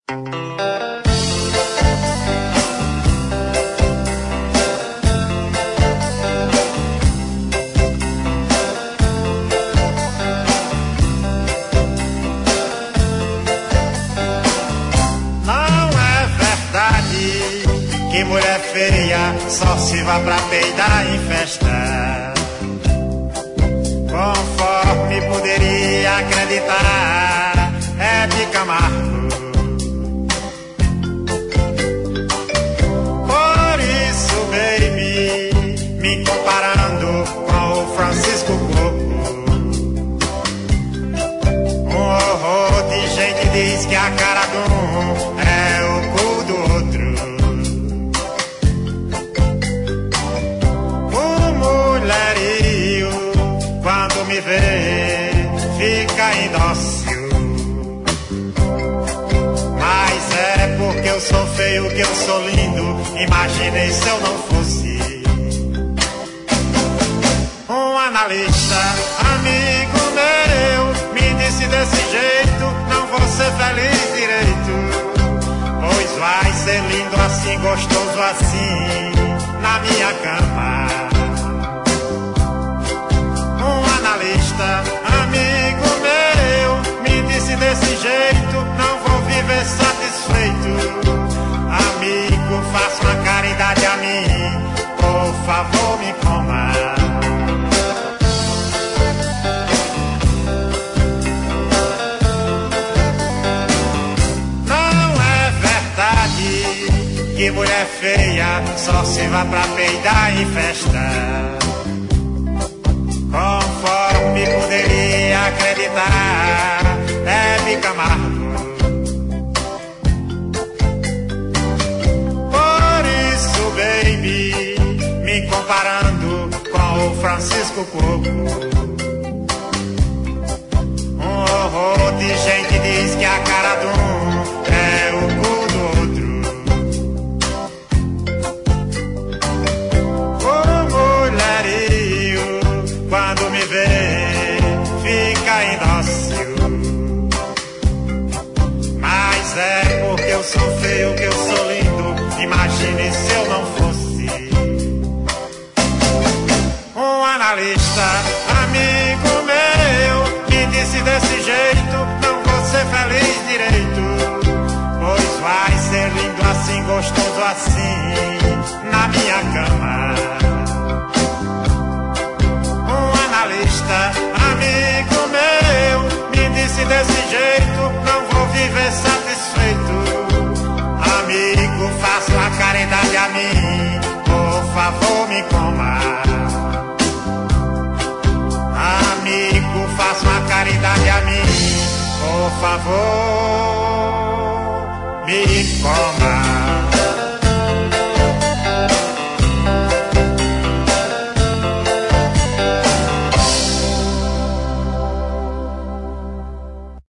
Que mulher feia só se vá pra peidar em festa. Conforme poderia acreditar, é de Camargo. Por isso, baby, me comparando com o Francisco Coco. Um horror de gente diz que a cara de um é o cu do outro. Quando me vê, fica indócil. Mas é porque eu sou feio que eu sou lindo. Imaginei se eu não fosse um analista. Amigo meu me disse desse jeito, não vou ser feliz direito. Pois vai ser lindo assim, gostoso assim, na minha cama. Amigo meu, me disse desse jeito, não vou viver satisfeito. Amigo, faça uma caridade a mim, por favor me coma. Não é verdade que mulher feia só se vá pra peidar em festa. Conforme poderia acreditar, é de Camargo. Por isso, baby, me comparando com o Francisco Coco. Um horror de gente diz que a cara de um é o cu do outro. Quando me vê, fica indócil. Mas é porque eu sou feio que eu sou lindo. Imagine se eu não fosse um analista. Amigo meu me disse desse jeito, não vou ser feliz direito. Pois vai ser lindo assim, gostoso assim, na minha cama. Amigo meu, me disse desse jeito, não vou viver satisfeito. Amigo, faça uma caridade a mim, por favor me coma. Amigo, faça uma caridade a mim, por favor me coma.